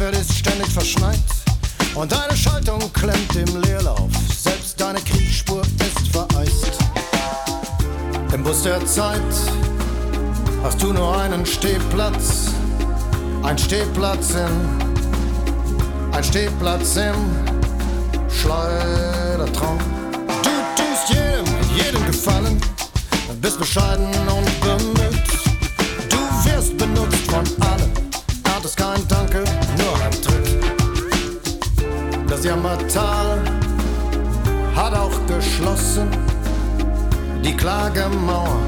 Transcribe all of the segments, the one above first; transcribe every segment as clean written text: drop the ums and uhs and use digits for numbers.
Cockpit ist ständig verschneit und deine Schaltung klemmt im Leerlauf. Selbst deine Kriechspur ist vereist. Im Bus der Zeit hast du nur einen Stehplatz. Ein Stehplatz im Schleudertraum. Du tust jedem Gefallen, bist bescheiden und bemüht. Du wirst benutzt von allen, erntest kein Danke, nur ein Tritt. Das Jammertal hat auch geschlossen. Die Klagemauer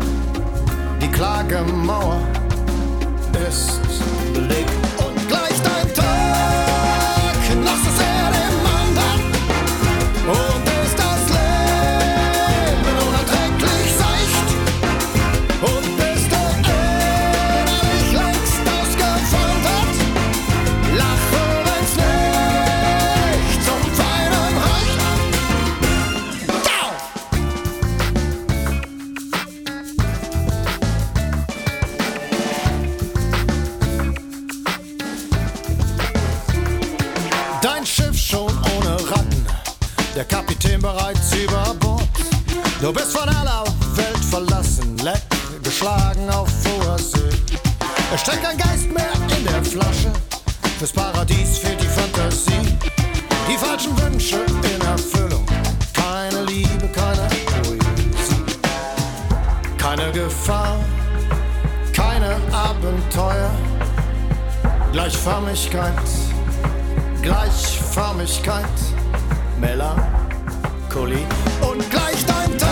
ist belegt. Und gleich dein Tag, nachts ist dem anderen. Und ist das Leben unerträglich seicht. Und bist du innerlich längst ausgefordert. Lache, wenn's nicht zum Weinen reicht. Ciao! Dein Schiff schon ohne Ratten, der Kapitän bereits über Bord. Du bist von aller Welt verlassen, leck, geschlagen auf hoher See. Es steckt kein Geist mehr in der Flasche, fürs Paradies fehlt die Fantasie. Die falschen Wünsche in Erfüllung, keine Liebe, keine Poesie. Keine Gefahr, keine Abenteuer, Gleichförmigkeit, Melancholie und gleich dein Tag.